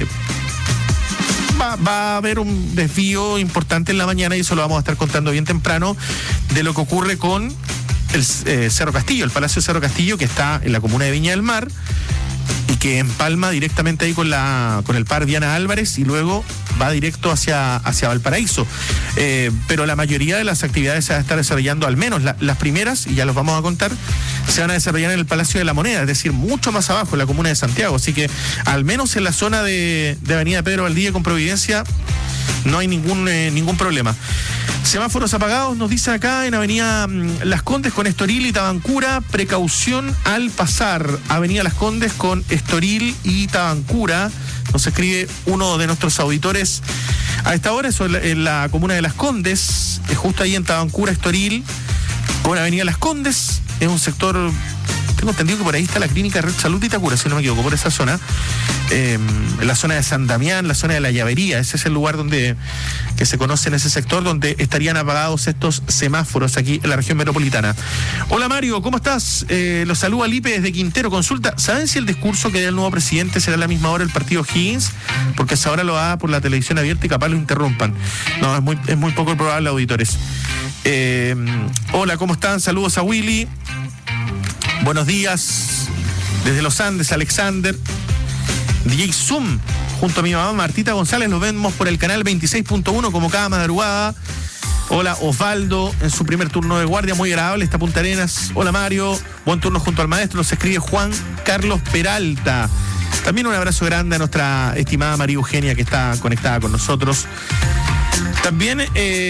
Va a haber un desvío importante en la mañana, y eso lo vamos a estar contando bien temprano, de lo que ocurre con el Cerro Castillo, el Palacio Cerro Castillo, que está en la comuna de Viña del Mar y que empalma directamente ahí con el par Diana Álvarez, y luego va directo hacia Valparaíso. Pero la mayoría de las actividades se van a estar desarrollando, al menos las primeras, y ya los vamos a contar, se van a desarrollar en el Palacio de la Moneda, es decir, mucho más abajo, en la comuna de Santiago. Así que al menos en la zona de Avenida Pedro Valdivia con Providencia no hay ningún problema. Semáforos apagados, nos dice acá, en Avenida Las Condes con Estoril y Tabancura. Precaución al pasar Avenida Las Condes con Estoril y Tabancura. Nos escribe uno de nuestros auditores a esta hora, eso en la comuna de Las Condes, justo ahí en Tabancura, Estoril, con Avenida Las Condes. Es un sector, tengo entendido que por ahí está la clínica Red Salud de Itacura, si no me equivoco, por esa zona. La zona de San Damián, la zona de la Llavería, ese es el lugar que se conoce en ese sector, donde estarían apagados estos semáforos aquí en la región metropolitana. Hola Mario, ¿cómo estás? Los saluda Lipe desde Quintero. Consulta, ¿saben si el discurso que dé el nuevo presidente será a la misma hora el partido Higgins? Porque esa hora lo da por la televisión abierta y capaz lo interrumpan. No, es muy poco probable, auditores. Hola, ¿cómo están? Saludos a Willy. Buenos días. Desde los Andes, Alexander. DJ Zoom, junto a mi mamá Martita González, nos vemos por el canal 26.1 como cada madrugada. Hola Osvaldo, en su primer turno de guardia, muy agradable esta Punta Arenas. Hola Mario, buen turno junto al maestro, nos escribe Juan Carlos Peralta. También un abrazo grande a nuestra estimada María Eugenia, que está conectada con nosotros. También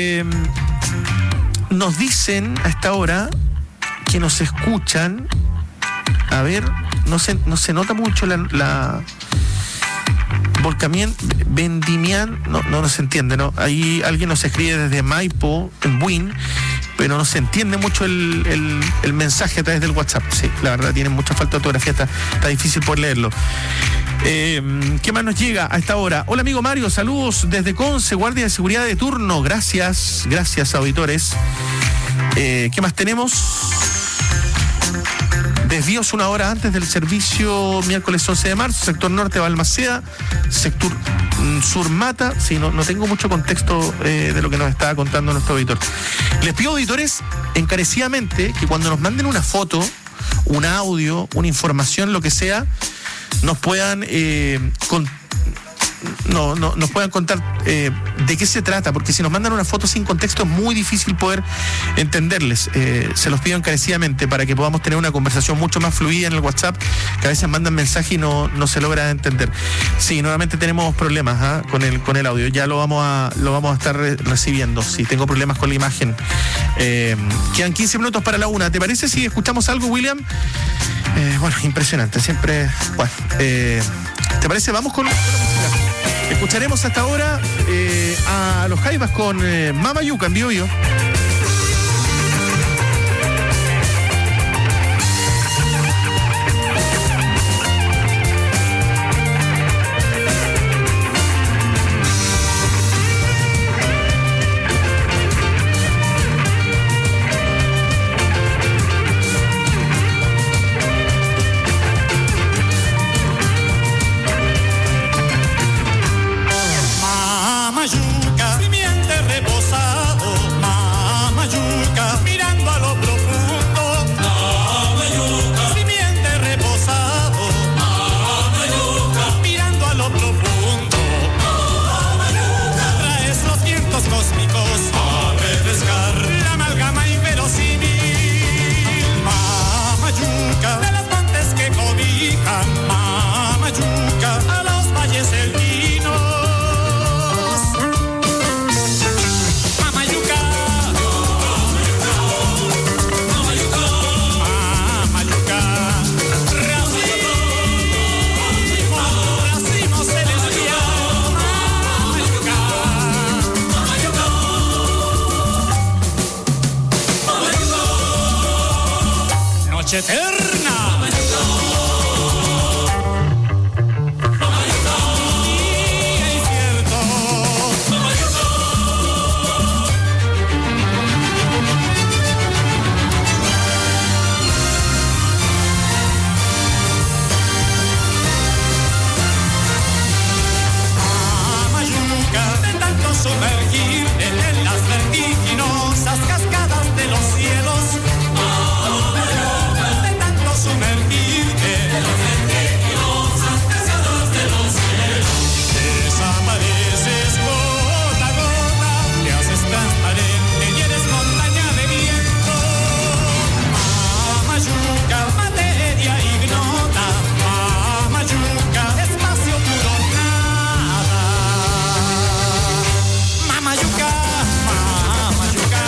nos dicen a esta hora que nos escuchan. A ver, no se nota mucho la volcamiento, vendimian, no se entiende, ¿no? Ahí alguien nos escribe desde Maipo, en Buin, pero no se entiende mucho el mensaje a través del WhatsApp. Sí, la verdad, tiene mucha falta de ortografía, está difícil poder leerlo. ¿Qué más nos llega a esta hora? Hola amigo Mario, saludos desde Conce, guardia de seguridad de turno. Gracias auditores. ¿Qué más tenemos? Desvíos una hora antes del servicio, miércoles 11 de marzo, sector norte de Balmaceda, sector sur Mata. Sí, no tengo mucho contexto de lo que nos estaba contando nuestro auditor. Les pido, auditores, encarecidamente que cuando nos manden una foto, un audio, una información, lo que sea, nos puedan nos puedan contar de qué se trata, porque si nos mandan una foto sin contexto es muy difícil poder entenderles. Se los pido encarecidamente para que podamos tener una conversación mucho más fluida en el WhatsApp, que a veces mandan mensaje y no se logra entender. Sí, nuevamente tenemos problemas con el audio, ya lo vamos a estar recibiendo. Sí, tengo problemas con la imagen. Quedan 15 minutos para la 1. ¿Te parece si escuchamos algo, William? Bueno, impresionante, siempre. Bueno, ¿te parece? Vamos con la música. Escucharemos hasta ahora a los Jaivas con Mama Yuca en Bio Bio. noche eterna. Sumergir en las vertiginosas cascadas de los cielos. De tanto sumergirte en las vertiginosas cascadas de los cielos. Desapareces gota a gota, te haces transparente y eres montaña de viento. Mamayuca, materia ignota. Mamayuca, espacio puro. Mamayuca, Mamayuca.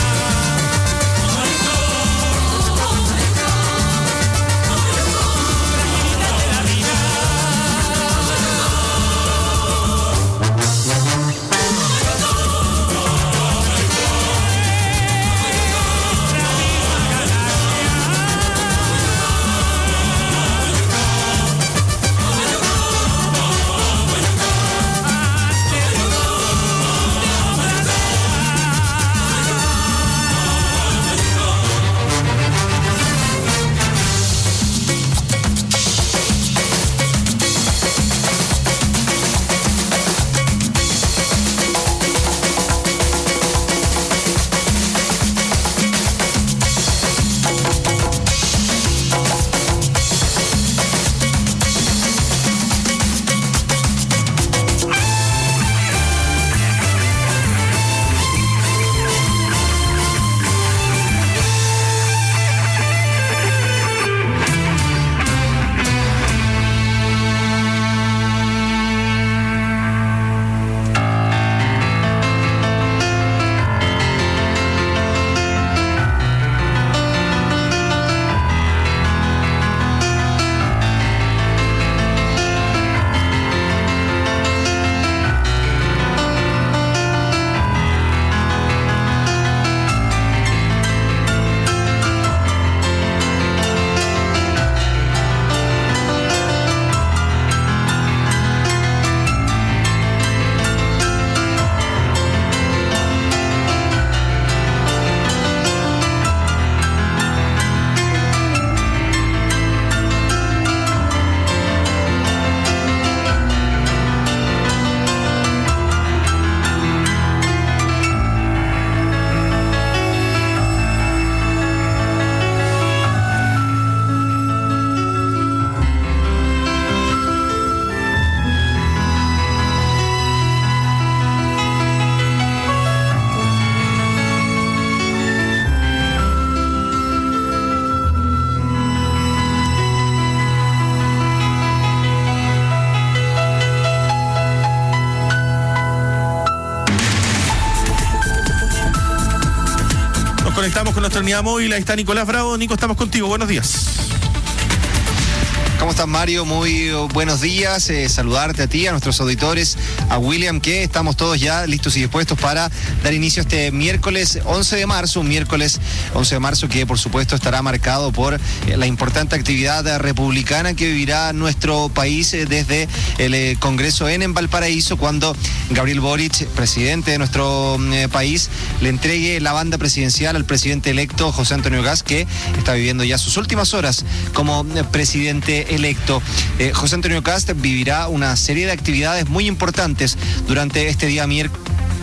Conectamos con nuestra unidad móvil. Ahí está Nicolás Bravo. Nico, estamos contigo. Buenos días. ¿Cómo estás, Mario? Muy buenos días. Saludarte a ti, a nuestros auditores, a William, que estamos todos ya listos y dispuestos para dar inicio a este miércoles 11 de marzo, un miércoles 11 de marzo que por supuesto estará marcado por la importante actividad republicana que vivirá nuestro país desde el Congreso en Valparaíso, cuando Gabriel Boric, presidente de nuestro país, le entregue la banda presidencial al presidente electo José Antonio Kast, que está viviendo ya sus últimas horas como presidente electo. José Antonio Kast vivirá una serie de actividades muy importantes durante este día miércoles.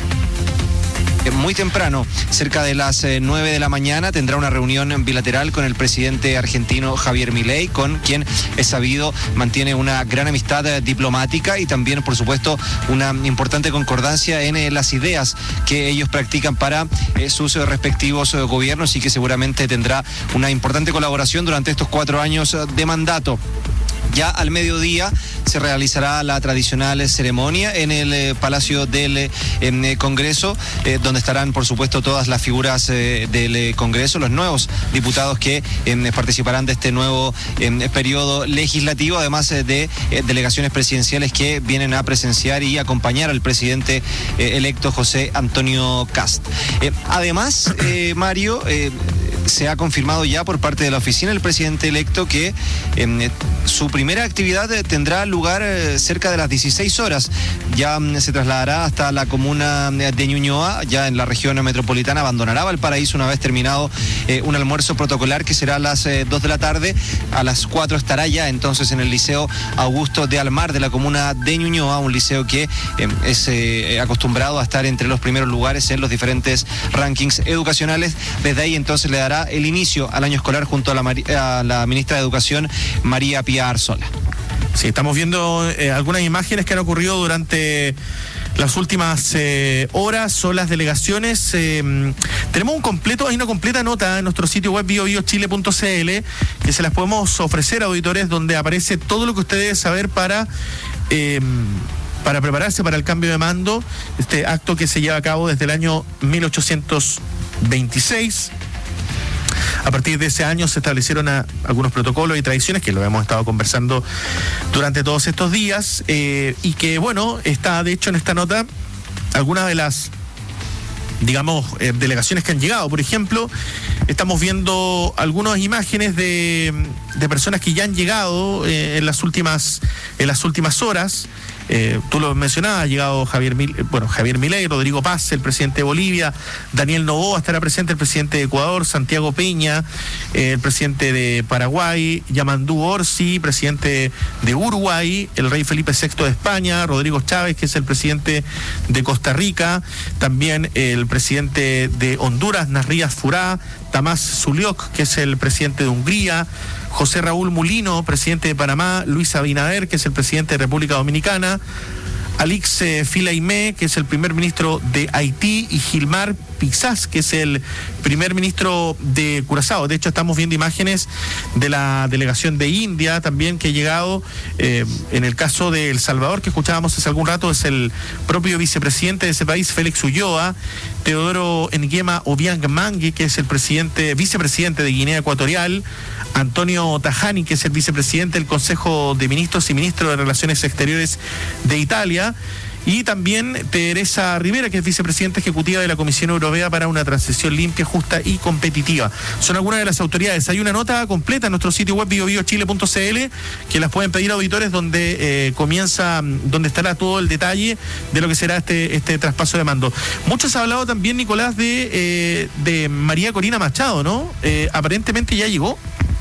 Muy temprano, cerca de las 9 de la mañana, tendrá una reunión bilateral con el presidente argentino Javier Milei, con quien es sabido mantiene una gran amistad diplomática y también, por supuesto, una importante concordancia en las ideas que ellos practican para sus respectivos gobiernos, y que seguramente tendrá una importante colaboración durante estos 4 años de mandato. Ya al mediodía se realizará la tradicional ceremonia en el Palacio del Congreso, donde estarán, por supuesto, todas las figuras del Congreso, los nuevos diputados que participarán de este nuevo periodo legislativo, además de delegaciones presidenciales que vienen a presenciar y acompañar al presidente electo José Antonio Kast. Además, Mario, se ha confirmado ya por parte de la oficina del presidente electo que su primera actividad tendrá lugar cerca de las 16 horas. Ya se trasladará hasta la comuna de Ñuñoa, ya en la región metropolitana, abandonará Valparaíso una vez terminado un almuerzo protocolar que será a las 2 de la tarde. A las 4 estará ya entonces en el Liceo Augusto de Almar de la comuna de Ñuñoa, un liceo que es acostumbrado a estar entre los primeros lugares en los diferentes rankings educacionales. Desde ahí entonces le dará el inicio al año escolar junto a la ministra de Educación, María Pía Arzola. Sí, estamos viendo algunas imágenes que han ocurrido durante las últimas horas. Son las delegaciones. Tenemos hay una completa nota en nuestro sitio web biobiochile.cl que se las podemos ofrecer a auditores, donde aparece todo lo que usted debe saber para prepararse para el cambio de mando, este acto que se lleva a cabo desde el año 1826. A partir de ese año se establecieron algunos protocolos y tradiciones que lo hemos estado conversando durante todos estos días, y que, bueno, está de hecho en esta nota algunas de las, digamos, delegaciones que han llegado. Por ejemplo, estamos viendo algunas imágenes de personas que ya han llegado en las últimas horas. Tú lo mencionabas, ha llegado Javier Milei, Rodrigo Paz, el presidente de Bolivia, Daniel Noboa, estará presente el presidente de Ecuador, Santiago Peña, el presidente de Paraguay, Yamandú Orsi, presidente de Uruguay, el rey Felipe VI de España, Rodrigo Chávez, que es el presidente de Costa Rica, también el presidente de Honduras, Narrías Furá, Tamás Zuliok, que es el presidente de Hungría, José Raúl Mulino, presidente de Panamá, Luis Abinader, que es el presidente de República Dominicana, Alix Philaimé, que es el primer ministro de Haití, y Gilmar Pixás, que es el primer ministro de Curazao. De hecho, estamos viendo imágenes de la delegación de India también que ha llegado. En el caso de El Salvador, que escuchábamos hace algún rato, es el propio vicepresidente de ese país, Félix Ulloa, Teodoro Nguema Obiang Mangue, que es el vicepresidente de Guinea Ecuatorial, Antonio Tajani, que es el vicepresidente del Consejo de Ministros y ministro de Relaciones Exteriores de Italia, y también Teresa Rivera, que es vicepresidenta ejecutiva de la Comisión Europea para una transición limpia, justa y competitiva. Son algunas de las autoridades. Hay una nota completa en nuestro sitio web biobiochile.cl que las pueden pedir a auditores, donde donde estará todo el detalle de lo que será este traspaso de mando. Mucho se ha hablado también, Nicolás, de María Corina Machado, ¿no? Aparentemente ya llegó.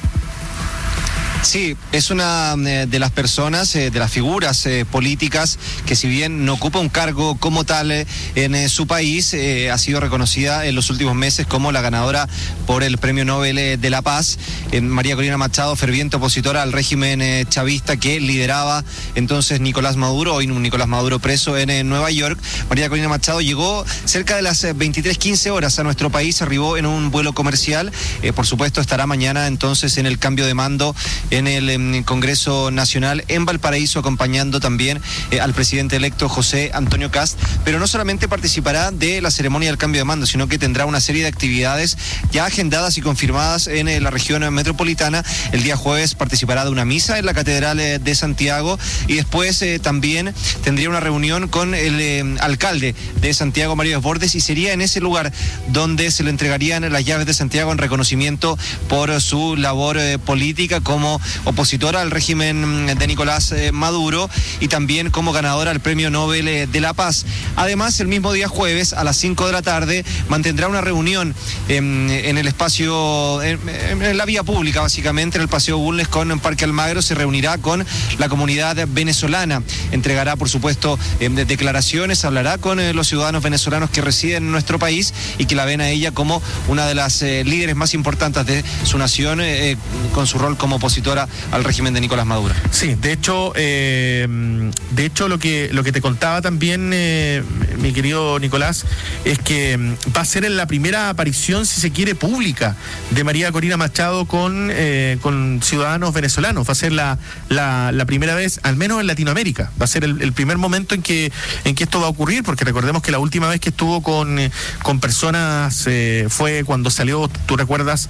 Sí, es una de las personas, de las figuras políticas que, si bien no ocupa un cargo como tal en su país, ha sido reconocida en los últimos meses como la ganadora por el Premio Nobel de la Paz. María Corina Machado, ferviente opositora al régimen chavista que lideraba entonces Nicolás Maduro, hoy Nicolás Maduro preso en Nueva York. María Corina Machado llegó cerca de las 23:15 horas a nuestro país, arribó en un vuelo comercial. Por supuesto, estará mañana entonces en el cambio de mando en el Congreso Nacional en Valparaíso, acompañando también al presidente electo José Antonio Kast, pero no solamente participará de la ceremonia del cambio de mando, sino que tendrá una serie de actividades ya agendadas y confirmadas en la región metropolitana. El día jueves participará de una misa en la Catedral de Santiago, y después también tendría una reunión con el alcalde de Santiago, Mario Desbordes, y sería en ese lugar donde se le entregarían las llaves de Santiago en reconocimiento por su labor política como opositora al régimen de Nicolás Maduro, y también como ganadora al Premio Nobel de la Paz. Además, el mismo día jueves a las 5 de la tarde mantendrá una reunión en el espacio, en la vía pública, básicamente en el Paseo Bulnes con Parque Almagro. Se reunirá con la comunidad venezolana, entregará por supuesto declaraciones, hablará con los ciudadanos venezolanos que residen en nuestro país y que la ven a ella como una de las líderes más importantes de su nación, con su rol como opositora al régimen de Nicolás Maduro. Sí, de hecho lo que te contaba también, mi querido Nicolás, es que va a ser en la primera aparición, si se quiere, pública de María Corina Machado con ciudadanos venezolanos. Va a ser la primera vez, al menos en Latinoamérica. Va a ser el primer momento en que esto va a ocurrir, porque recordemos que la última vez que estuvo con personas fue cuando salió, tú recuerdas,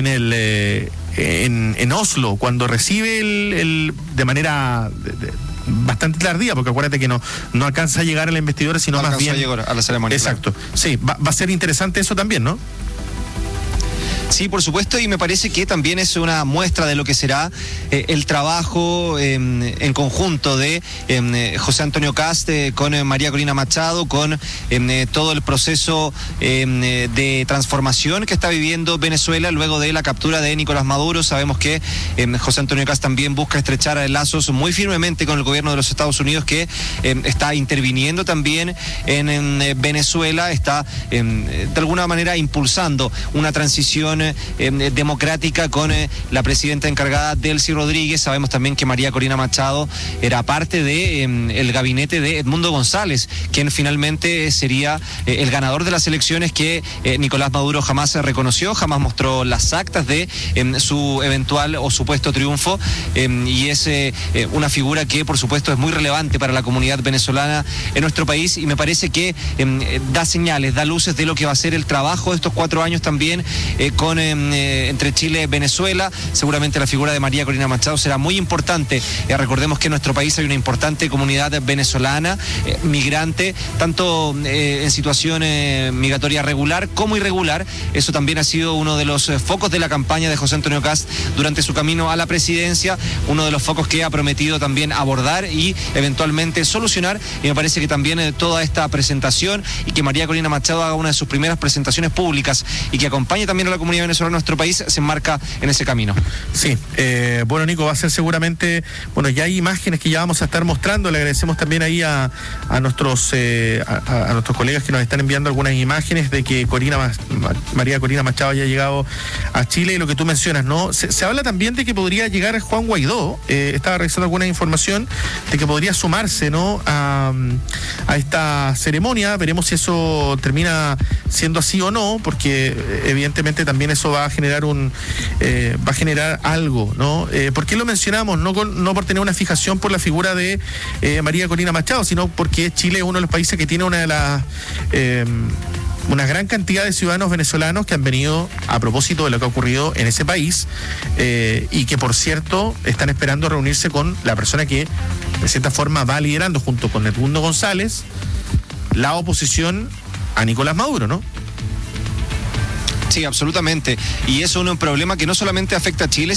en Oslo, cuando recibe de manera bastante tardía, porque acuérdate que no alcanza a llegar a la investidura, sino más bien a llegar a la ceremonia. Exacto. Claro. Sí, va a ser interesante eso también, ¿no? Sí, por supuesto, y me parece que también es una muestra de lo que será el trabajo en conjunto de José Antonio Kast con María Corina Machado, con todo el proceso de transformación que está viviendo Venezuela luego de la captura de Nicolás Maduro. Sabemos que José Antonio Kast también busca estrechar lazos muy firmemente con el gobierno de los Estados Unidos, que está interviniendo también en Venezuela, está de alguna manera impulsando una transición democrática con la presidenta encargada Delcy Rodríguez. Sabemos también que María Corina Machado era parte de el gabinete de Edmundo González, quien finalmente sería el ganador de las elecciones que Nicolás Maduro jamás reconoció, jamás mostró las actas de su eventual o supuesto triunfo, y es una figura que por supuesto es muy relevante para la comunidad venezolana en nuestro país, y me parece que da señales, da luces de lo que va a ser el trabajo de estos 4 años también entre Chile y Venezuela. Seguramente la figura de María Corina Machado será muy importante. Recordemos que en nuestro país hay una importante comunidad venezolana, migrante, tanto en situación migratoria regular como irregular. Eso también ha sido uno de los focos de la campaña de José Antonio Kast durante su camino a la presidencia, uno de los focos que ha prometido también abordar y eventualmente solucionar, y me parece que también toda esta presentación y que María Corina Machado haga una de sus primeras presentaciones públicas y que acompañe también a la comunidad venezolana en nuestro país se enmarca en ese camino. Sí, bueno, Nico, va a ser seguramente, bueno, ya hay imágenes que ya vamos a estar mostrando. Le agradecemos también ahí a nuestros colegas que nos están enviando algunas imágenes de que María Corina Machado haya llegado a Chile, y lo que tú mencionas, ¿no? Se habla también de que podría llegar Juan Guaidó. Estaba revisando alguna información de que podría sumarse, ¿no?, a esta ceremonia. Veremos si eso termina siendo así o no, porque evidentemente también eso va a generar algo, ¿no? ¿Por qué lo mencionamos? No por tener una fijación por la figura de María Corina Machado, sino porque Chile es uno de los países que tiene una gran cantidad de ciudadanos venezolanos que han venido a propósito de lo que ha ocurrido en ese país, y que, por cierto, están esperando reunirse con la persona que de cierta forma va liderando junto con Edmundo González la oposición a Nicolás Maduro, ¿no? Sí, absolutamente. Y es un problema que no solamente afecta a Chile,